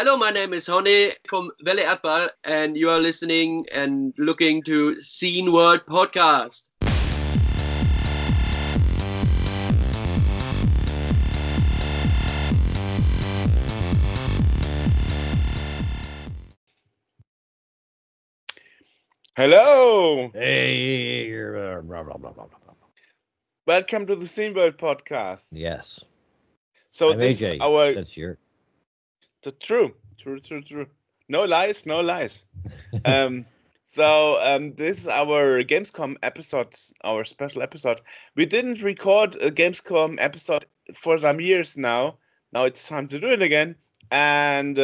Hello, my name is Honey from Valley Atbal, and you are listening and looking to Scene World Podcast. Hello. Hey. Blah, blah, blah, blah, blah. Welcome to the Scene World Podcast. Yes. So I'm this AJ. is our That's your. true. No lies. This is our Gamescom episode, our special episode. We didn't record a Gamescom episode for some years now. Now it's time to do it again. And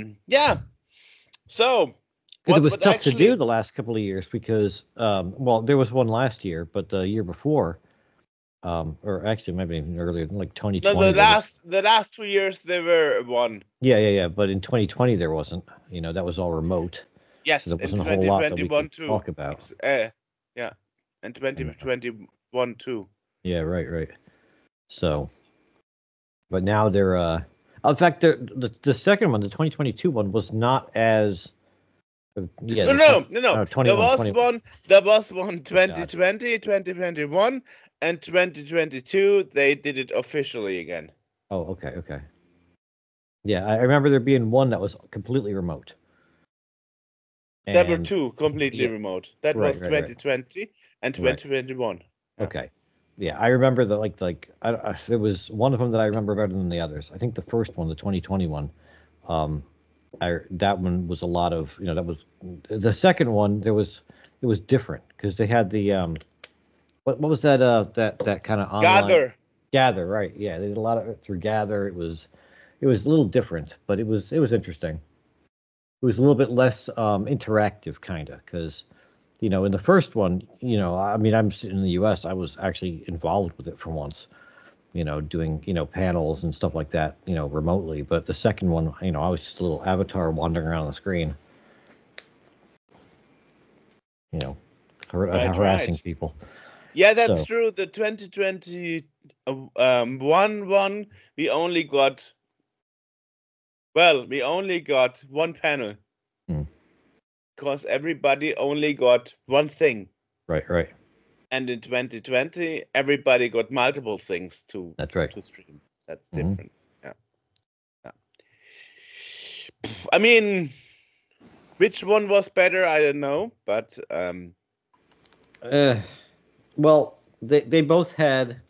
so Because it was what tough to do the last couple of years because, there was one last year, but the year before, or actually maybe even earlier, like 2020. No, the last 2 years there were one. Yeah. But in 2020 there wasn't. That was all remote. Yes, There in wasn't a whole lot that we 2021 could too. talk about. Yeah, and 2021 too. Yeah, right. So, but now they're. In fact, the second one, the 2022 one, was not as. Yeah. No. 21, There was 21. one. There was one 2020, 2021, and 2022. They did it officially again. Oh, okay. Yeah, I remember there being one that was completely remote. There were two completely remote. That was 2020 and 2021. Yeah. Okay. Yeah, I remember there was one of them that I remember better than the others. I think the first one, the 2021, that one was a lot of, that was the second one. It was different because they had the what was that that kind of online Gather, right? Yeah, they did a lot of it through Gather. It was a little different, but it was interesting. It was a little bit less interactive, kind of, because in the first one, I'm sitting in the U.S. I was actually involved with it for once, doing panels and stuff like that, remotely. But the second one, I was just a little avatar wandering around the screen, harassing people. Yeah, that's true. The 2020 one we only got. Well, we only got one panel. Because everybody only got one thing. Right. And in 2020, everybody got multiple things to stream. That's different. Yeah. I mean, which one was better? I don't know, but well, they both had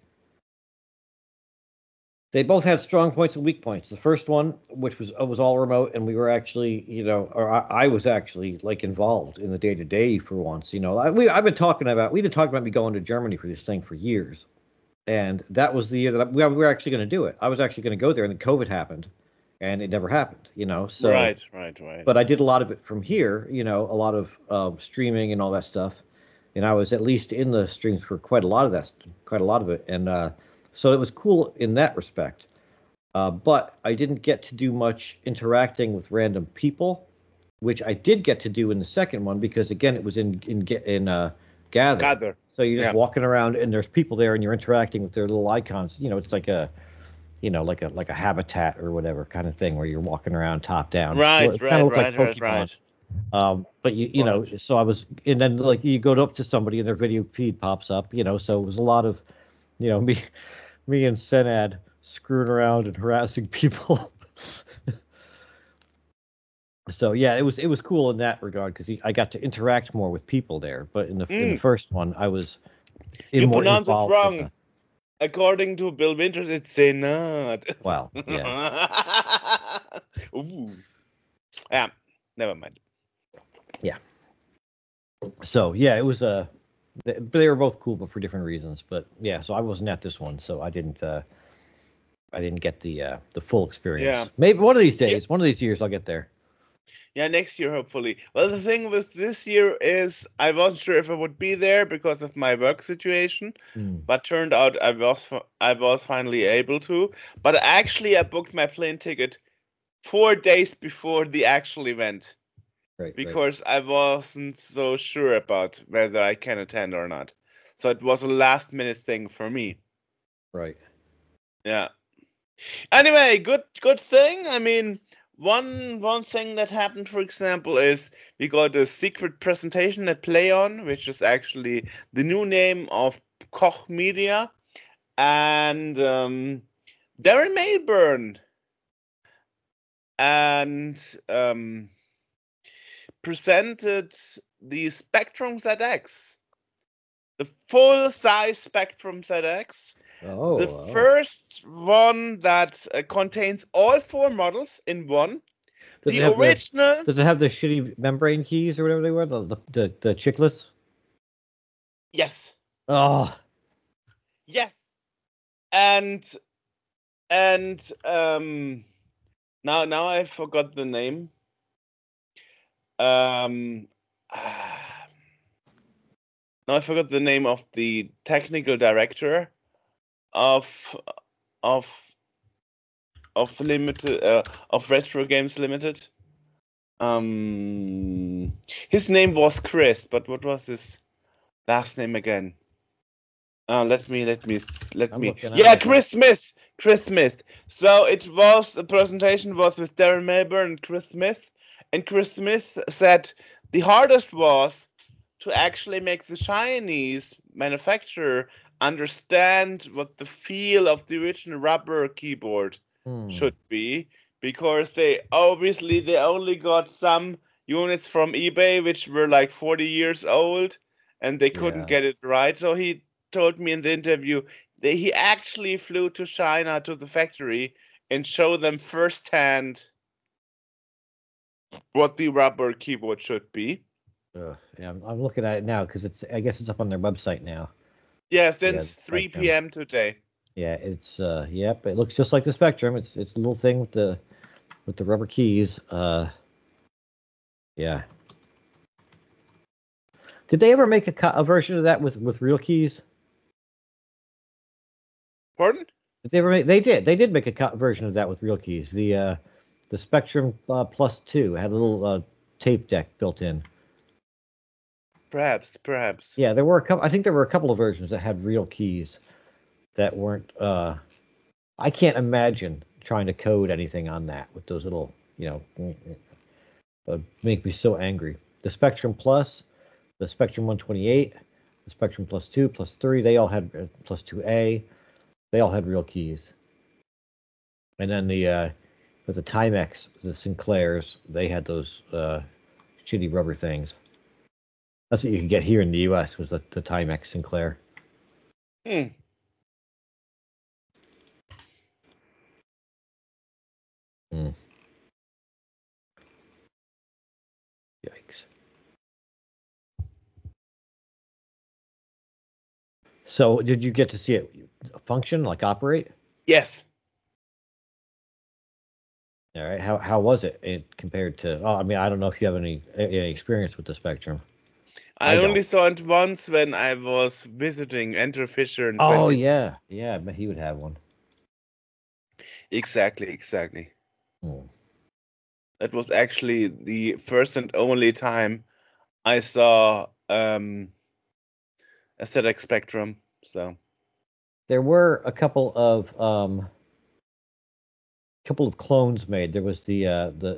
strong points and weak points. The first one, which was all remote, and we were actually, I was actually involved in the day-to-day for once. We've been talking about me going to Germany for this thing for years, and that was the year that we were actually going to do it. I was actually going to go there, and then COVID happened, and it never happened. So right. But I did a lot of it from here. A lot of streaming and all that stuff, and I was at least in the streams for quite a lot of it, and. So it was cool in that respect, but I didn't get to do much interacting with random people, which I did get to do in the second one because again it was in Gather. So you're just walking around and there's people there and you're interacting with their little icons. It's like a habitat or whatever kind of thing where you're walking around top down. Right. But so I was, and then you go up to somebody and their video feed pops up. So it was a lot of, me and Senad screwing around and harassing people. So yeah, it was cool in that regard because I got to interact more with people there. But in the first one, I was you pronounced it wrong. According to Bill Winters, it's Senad. Well, yeah. Ooh. Yeah, never mind. Yeah. So yeah, it was they were both cool, but for different reasons. But yeah, so I wasn't at this one, so I didn't get the full experience. Yeah. Maybe one of these days, one of these years, I'll get there. Yeah, next year hopefully. Well, the thing with this year is I wasn't sure if I would be there because of my work situation, but turned out I was finally able to. But actually, I booked my plane ticket 4 days before the actual event. Because I wasn't so sure about whether I can attend or not. So it was a last minute thing for me. Right. Yeah. Anyway, good thing. I mean, one thing that happened, for example, is we got a secret presentation at PlayOn, which is actually the new name of Koch Media, and Darren Mayburn and presented the Spectrum ZX, the full-size Spectrum ZX. The first one that contains all 4 models in one. Does the original. Does it have the shitty membrane keys or whatever they were? The chickless? Yes. Oh. Yes. And now I forgot the name. Now I forgot the name of the technical director of Limited of Retro Games Limited. His name was Chris, but what was his last name again? Let me. Yeah, Chris Smith. Chris Smith. So the presentation was with Darren Mayburn and Chris Smith, and Chris Smith said the hardest was to actually make the Chinese manufacturer understand what the feel of the original rubber keyboard should be, because they only got some units from eBay which were like 40 years old and they couldn't get it right. So he told me in the interview that he actually flew to China to the factory and showed them firsthand what the rubber keyboard should be. Yeah, I'm looking at it now because I guess it's up on their website now. Yeah, since 3 p.m. today. Yeah, it's yep. It looks just like the Spectrum. It's a little thing with the rubber keys. Yeah. Did they ever make a version of that with real keys? Pardon? Did they ever make? They did make a version of that with real keys. The Spectrum Plus 2 had a little tape deck built in. Perhaps. Yeah, there were a couple. I think there were a couple of versions that had real keys that weren't. I can't imagine trying to code anything on that with those little, it would make me so angry. The Spectrum Plus, the Spectrum 128, the Spectrum Plus 2, Plus 3, they all had Plus 2A, they all had real keys. And then with the Timex, the Sinclairs, they had those shitty rubber things. That's what you could get here in the U.S. was the Timex Sinclair. Yikes. So, did you get to see it function, like operate? Yes. All right. How was it compared to? Oh, I mean, I don't know if you have any experience with the Spectrum. I only saw it once when I was visiting Andrew Fisher. Yeah, but he would have one. Exactly. That was actually the first and only time I saw a ZX Spectrum. So there were a couple of clones made. There was the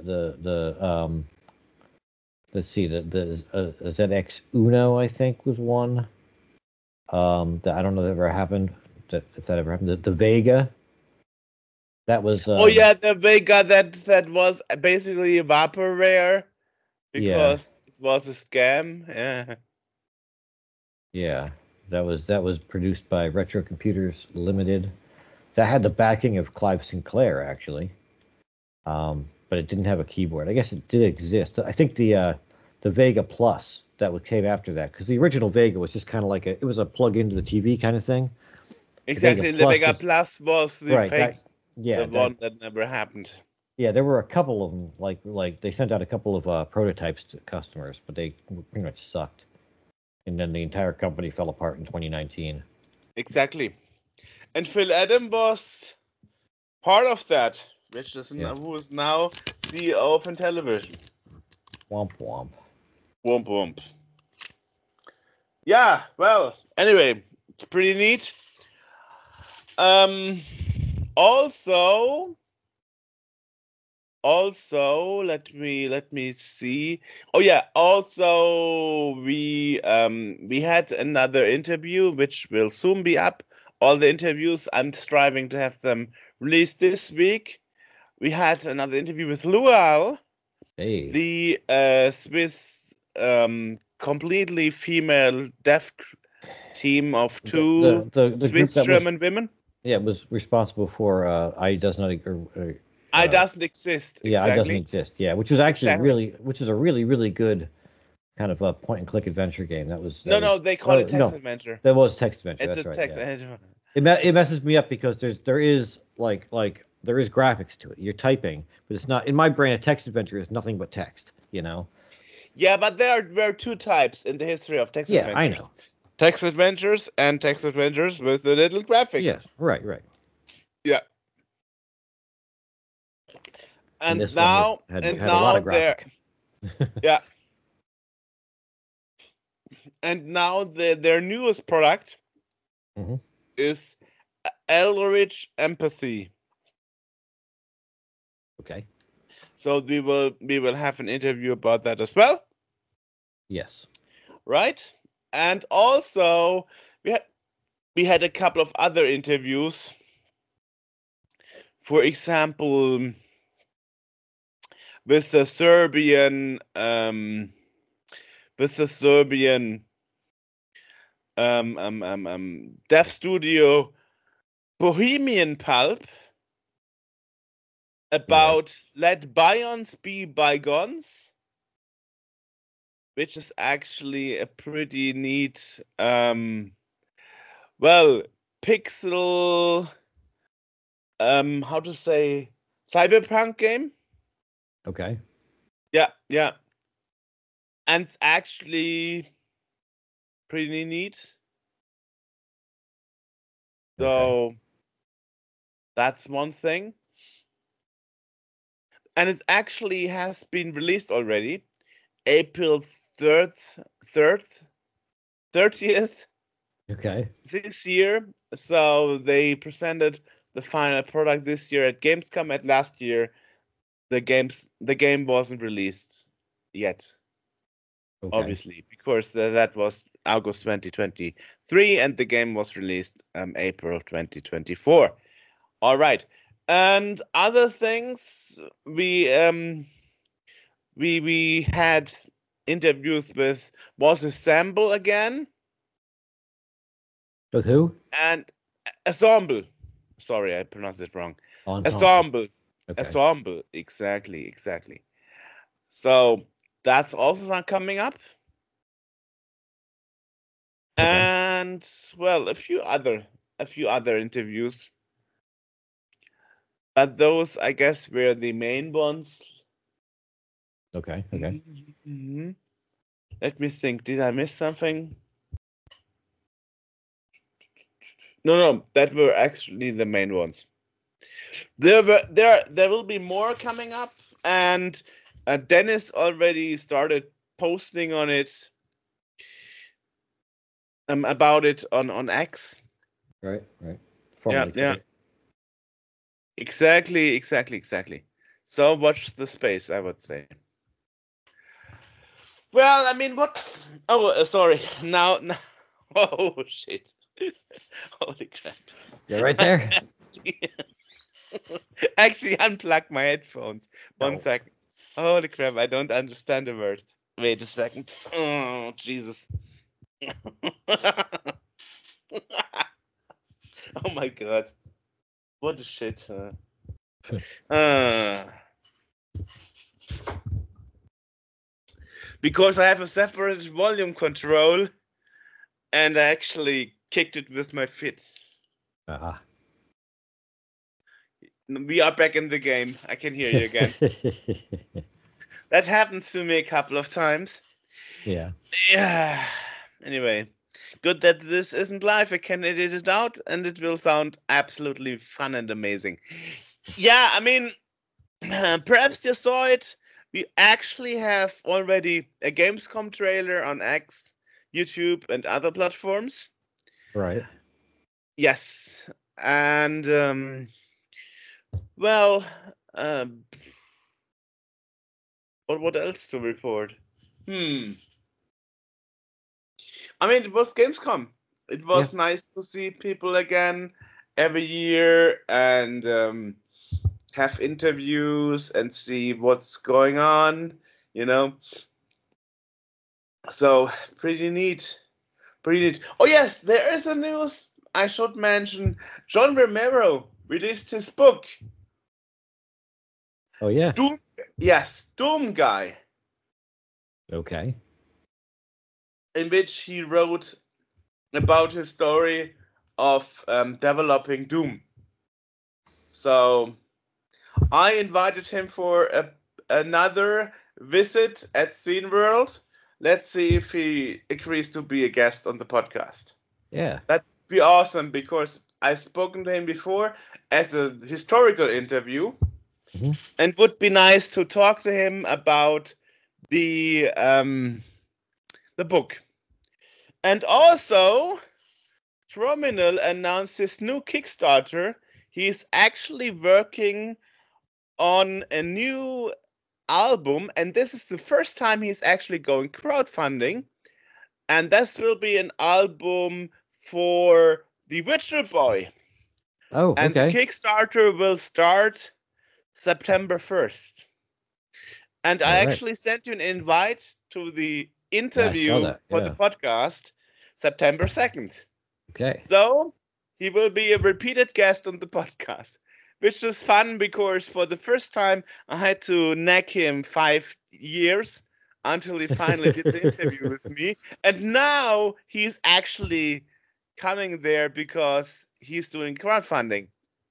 let's see, the ZX Uno, I think, was one. That I don't know if that ever happened. If that ever happened, the Vega. That was. The Vega. That was basically a vaporware because it was a scam. Yeah. Yeah, that was produced by Retro Computers Limited. That had the backing of Clive Sinclair, actually. But it didn't have a keyboard. I guess it did exist. I think the Vega Plus that came after that, because the original Vega was just kind of like it was a plug into the TV kind of thing. Exactly, the Vega Plus was the fake, one that never happened. Yeah, there were a couple of them. Like they sent out a couple of prototypes to customers, but they pretty much sucked. And then the entire company fell apart in 2019. Exactly, and Phil Adam was part of that. Who is now CEO of Intellivision. Womp womp. Womp womp. Yeah, well, anyway, it's pretty neat. Also, also, let me see. Oh yeah, also we had another interview which will soon be up. All the interviews, I'm striving to have them released this week. We had another interview with Lual, the Swiss completely female deaf team of two the Swiss German women. Yeah, it was responsible for I doesn't exist. Yeah, I doesn't exist. Yeah, which was actually which is a really good kind of a point and click adventure game. They call it text adventure. That was text adventure. It's that's a right. Text adventure. It messes me up because there is there is graphics to it. You're typing, but it's not in my brain. A text adventure is nothing but text. Yeah, but there were two types in the history of text adventures. Yeah, I know. Text adventures and text adventures with a little graphic. Yes, right. Yeah. And now had a lot of graphic. Yeah. And now their newest product is Elrich Empathy. Okay. So we will have an interview about that as well. Yes. Right? And also we had a couple of other interviews. For example, with the Serbian dev studio Bohemian Pulp about Let Bygones Be Bygones, which is actually a pretty neat pixel how to say cyberpunk game. Okay. Yeah. And it's actually pretty neat. So that's one thing. And it actually has been released already, April 30th Okay. this year. So they presented the final product this year at Gamescom. At last year, the game wasn't released yet. Okay. Obviously, because that was August 2023, and the game was released April 2024. All right, and other things we had interviews with Assemble again. With who? And Ensemble. Sorry, I pronounced it wrong. Ensemble. Okay. Ensemble. Exactly. So that's also coming up. Okay. And a few other interviews. But those, I guess, were the main ones. Okay. Mm-hmm. Let me think. Did I miss something? No, that were actually the main ones. There will be more coming up, and Dennis already started posting on it, about it on X. Right. Yeah. Exactly. So watch the space, I would say. Well, I mean, what? Oh, sorry. Now. Oh shit. Holy crap. You're right there. Actually, unplug my headphones. 1 second. Holy crap, I don't understand the word. Wait a second. Oh, Jesus. Oh my god. What a shit. Because I have a separate volume control, and I actually kicked it with my feet. We are back in the game. I can hear you again. That happens to me a couple of times. Yeah. Anyway, good that this isn't live. I can edit it out, and it will sound absolutely fun and amazing. Yeah, I mean, perhaps you saw it. We actually have already a Gamescom trailer on X, YouTube, and other platforms. Right. Yes, and What else to report? I mean, it was Gamescom. It was nice to see people again every year and have interviews and see what's going on, you know. So pretty neat. Pretty neat. Oh yes, there is a news I should mention. John Romero released his book. Oh yeah. Doom Guy. Okay. In which he wrote about his story of developing Doom. So I invited him for another visit at SceneWorld. Let's see if he agrees to be a guest on the podcast. Yeah. That'd be awesome because I've spoken to him before as a historical interview, and would be nice to talk to him about the book. And also, Trominal announced his new Kickstarter. He's actually working on a new album, and this is the first time he's actually going crowdfunding. And this will be an album for the Virtual Boy. Oh, and okay. the Kickstarter will start September 1st. And I actually sent you an invite to the interview for the podcast September 2nd. Okay. So he will be a repeated guest on the podcast, which is fun because for the first time I had to nag him 5 years until he finally did the interview with me. And now he's actually coming there because he's doing crowdfunding.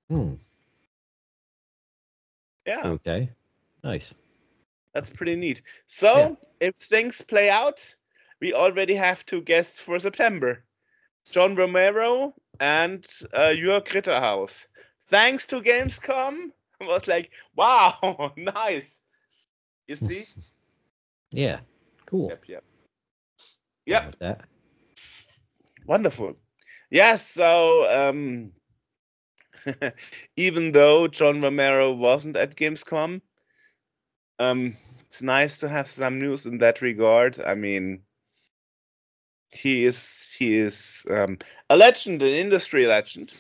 Yeah. Okay. Nice. That's pretty neat. So, if things play out, we already have 2 guests for September. John Romero and Jörg Ritterhaus. Thanks to Gamescom. I was like, wow, nice. You see? Yeah. Cool. Yep. That. Wonderful. Yes, so even though John Romero wasn't at Gamescom, it's nice to have some news in that regard. I mean, he is a legend, an industry legend.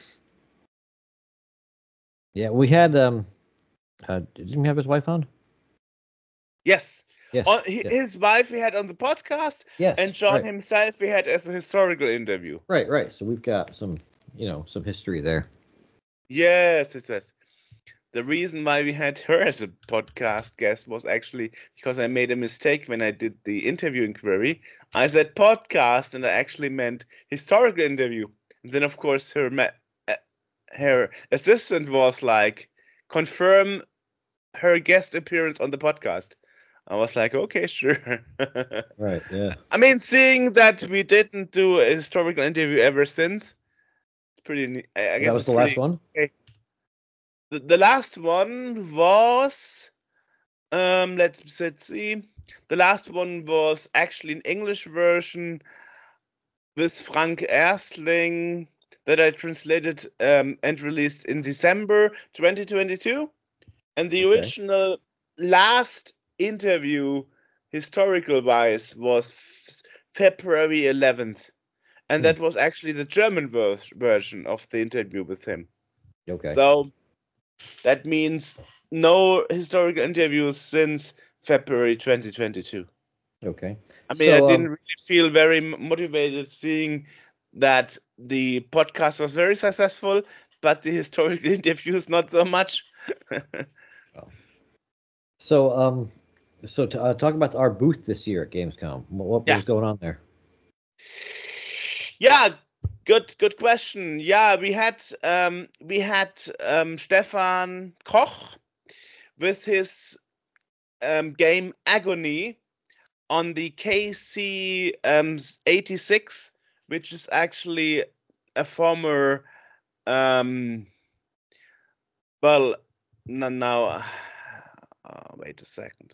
Yeah, we had didn't he have his wife on? Yes. Yes. His wife we had on the podcast. Yes. And John himself we had as a historical interview. Right. So we've got some history there. Yes, it says. The reason why we had her as a podcast guest was actually because I made a mistake when I did the interview inquiry. I said podcast and I actually meant historical interview. And then, of course, her assistant was like, confirm her guest appearance on the podcast. I was like, okay, sure. Right, yeah. I mean, seeing that we didn't do a historical interview ever since, it's pretty neat. I guess that was the last one? Okay. The last one was, let's see. The last one was actually an English version with Frank Erstling that I translated and released in December 2022. And the original last interview, historical-wise, was February 11th. And that was actually the German version of the interview with him. Okay. So that means no historical interviews since February 2022. Okay. I mean, I didn't really feel very motivated seeing that the podcast was very successful, but the historical interviews not so much. So to talk about our booth this year at Gamescom. What was going on there? Yeah, good question. Yeah, we had Stefan Koch with his game Agony on the KC 86, which is actually a former wait a second.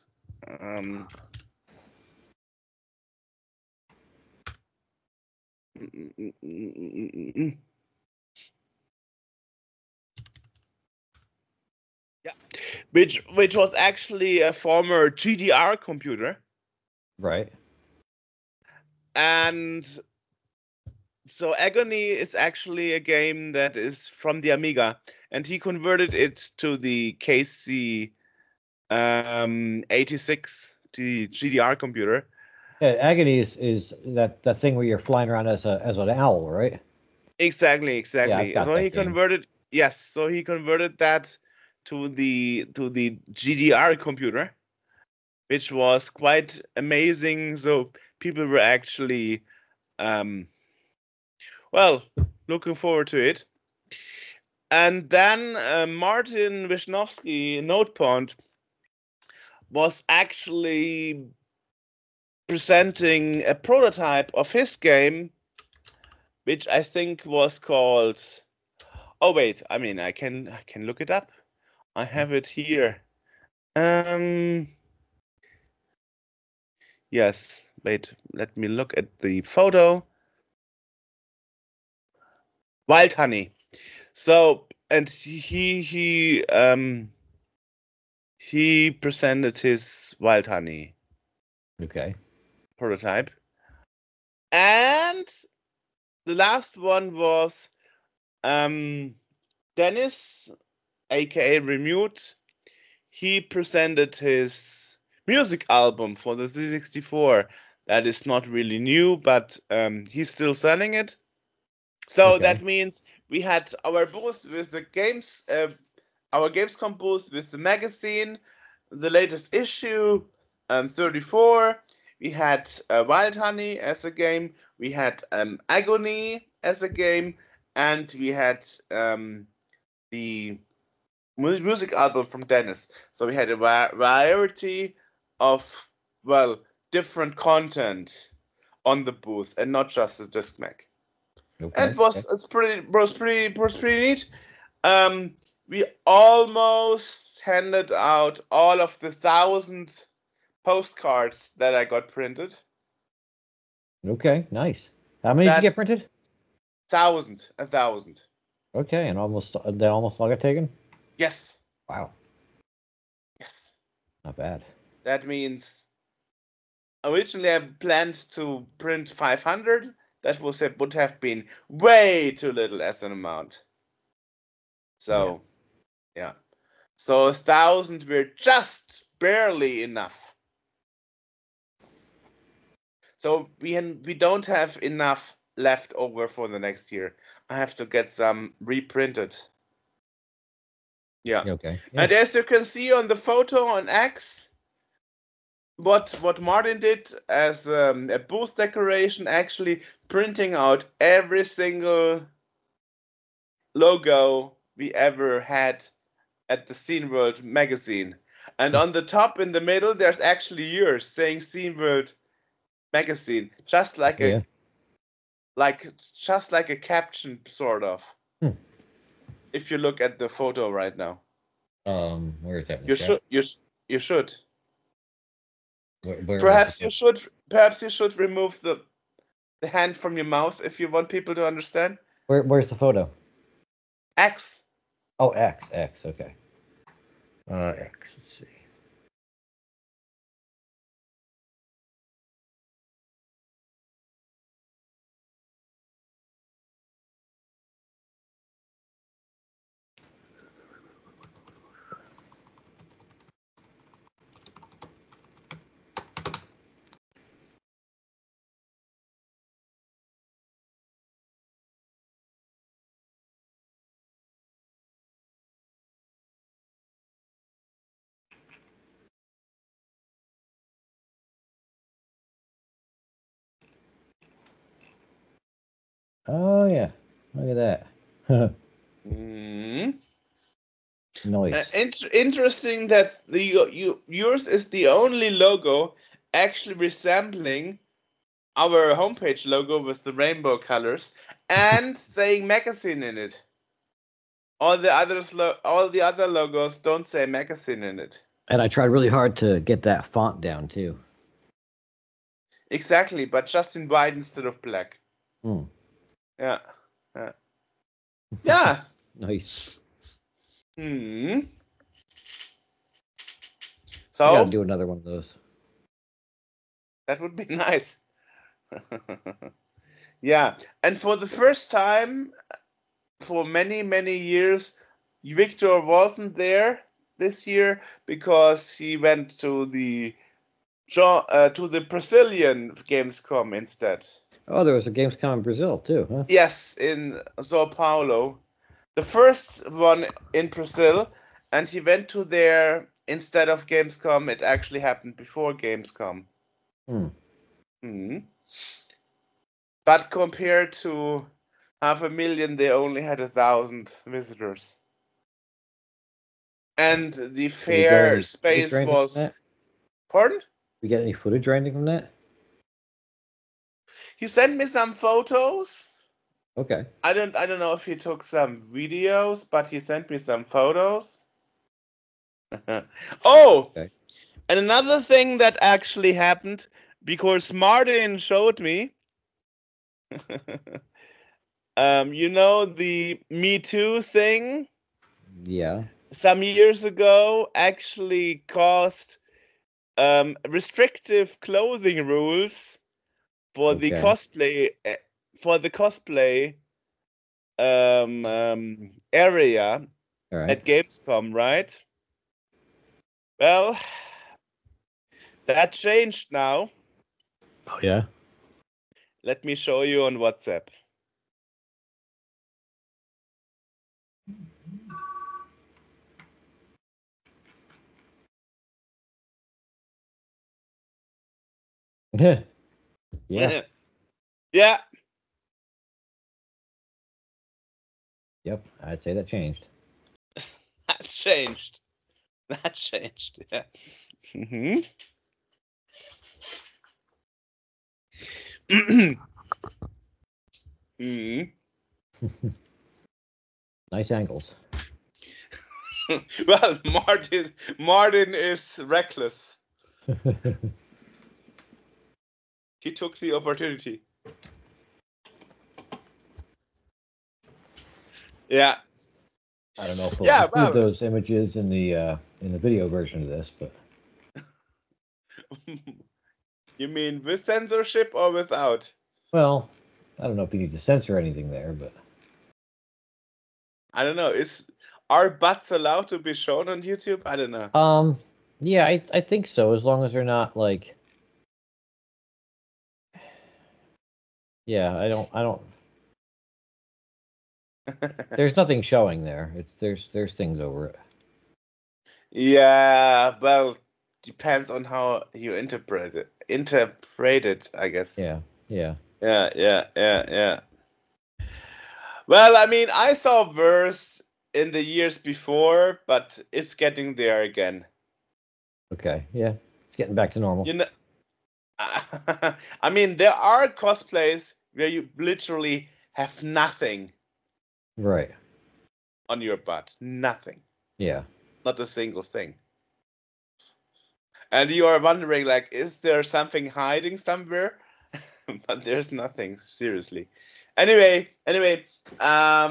Yeah, which was actually a former GDR computer. Right. And so Agony is actually a game that is from the Amiga, and he converted it to the KC 86, the GDR computer. Yeah, Agony is that thing where you're flying around as an owl, right? Exactly. Yeah, I've got So that he game. converted that to the GDR computer, which was quite amazing. So people were actually looking forward to it. And then Martin Wisnowski, Notepont, was actually presenting a prototype of his game, which I think was called. Oh wait, I mean I can look it up. I have it here. Yes. Wait. Let me look at the photo. Wild Honey. So, and he presented his Wild Honey Okay. prototype. And the last one was Dennis, aka Remute. He presented his music album for the C64. That is not really new, but he's still selling it. So Okay. that means we had our booth with the games, our Gamescom booth with the magazine, the latest issue, 34. We had Wild Honey as a game. We had Agony as a game, and we had the music album from Dennis. So we had a variety of different content on the booth, and not just the Discmag. Okay. And it was pretty neat. We almost handed out all of the 1,000 postcards that I got printed. Okay, nice. How many did you get printed? 1,000. Okay, and they almost all got taken? Yes. Wow. Yes. Not bad. That means originally I planned to print 500. That would have been way too little as an amount. So, yeah. So 1,000 were just barely enough. So we don't have enough left over for the next year. I have to get some reprinted. Yeah. Okay. Yeah. And as you can see on the photo on X, what Martin did as a booth decoration, actually printing out every single logo we ever had at the Scene World magazine. And on the top in the middle, there's actually yours saying Scene World magazine, just like a caption sort of. If you look at the photo right now. Where is that? You should. Where Perhaps you should remove the hand from your mouth if you want people to understand. Where's the photo? X. Oh, X. Okay. X. Let's see. Oh yeah, look at that. Nice. Interesting that yours is the only logo actually resembling our homepage logo with the rainbow colors and saying magazine in it. All the other logos don't say magazine in it. And I tried really hard to get that font down too. Exactly, but just in white instead of black. Yeah. Yeah. Nice. So I gotta do another one of those. that would be nice. Yeah, and for the first time for many, many years, Victor wasn't there this year because he went to the Brazilian Gamescom instead. Oh, there was a Gamescom in Brazil too, huh? Yes, in Sao Paulo. The first one in Brazil, and he went to there instead of Gamescom. It actually happened before Gamescom. But compared to 500,000, they only had 1,000 visitors. And the fair space was... Pardon? We get any footage or anything from that? He sent me some photos. Okay. I don't know if he took some videos, but he sent me some photos. Oh! Okay. And another thing that actually happened, because Martin showed me, you know, the Me Too thing? Yeah. Some years ago actually caused restrictive clothing rules for the cosplay area at Gamescom, right? Well, that changed now. Oh yeah. Let me show you on WhatsApp. Yeah. Yeah. Yep, I'd say that changed. That changed. Yeah. Nice angles. Well, Martin is reckless. He took the opportunity. Yeah. I don't know if we'll include those images in the video version of this, but. You mean with censorship or without? Well, I don't know if you need to censor anything there, but. I don't know. Are butts allowed to be shown on YouTube? I don't know. Yeah, I think so, as long as they're not like. Yeah, I don't. There's nothing showing there. There's things over it. Yeah, well, depends on how you interpret it, I guess. Yeah. Well, I mean, I saw worse in the years before, but it's getting there again. Okay, yeah, it's getting back to normal. You know, I mean, there are cosplays where you literally have nothing. Right. On your butt, nothing. Yeah. Not a single thing. And you are wondering, like, is there something hiding somewhere? But there's nothing, seriously. Anyway, I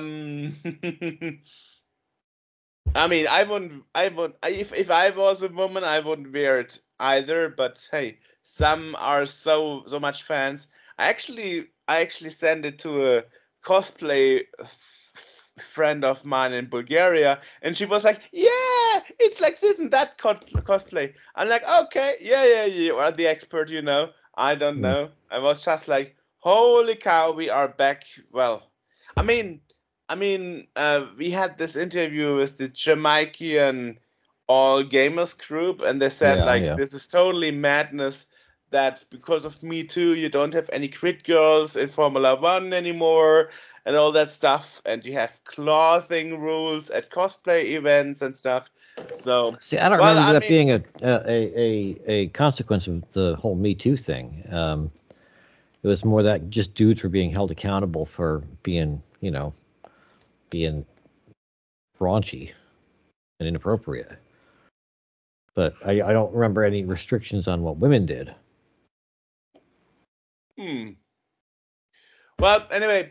mean, if I was a woman, I wouldn't wear it either, but hey, some are so much fans. I actually sent it to a cosplay friend of mine in Bulgaria, and she was like, yeah, it's like this and that cosplay. I'm like, okay, yeah, you are the expert, you know. I don't know. I was just like, holy cow, we are back. Well, I mean, we had this interview with the Jamaican All Gamers group, and they said this is totally madness that because of Me Too, you don't have any crit girls in Formula One anymore and all that stuff, and you have clothing rules at cosplay events and stuff. So see, I don't remember that being a consequence of the whole Me Too thing. It was more that just dudes were being held accountable for being raunchy and inappropriate. But I don't remember any restrictions on what women did. Well, anyway,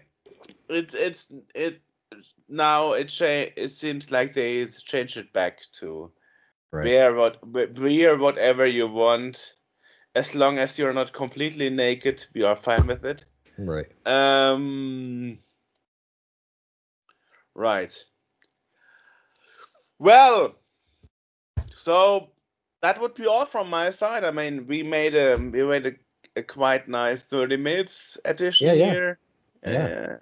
it seems like they changed it back to wear whatever you want, as long as you're not completely naked. We are fine with it. Right. Right. Well, so that would be all from my side. I mean, we made a quite nice 30 minutes edition here. Yeah.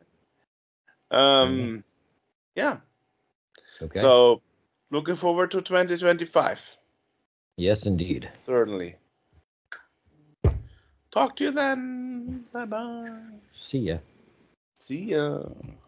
Yeah. Okay. So, looking forward to 2025. Yes, indeed. Certainly. Talk to you then. Bye-bye. See ya. See ya.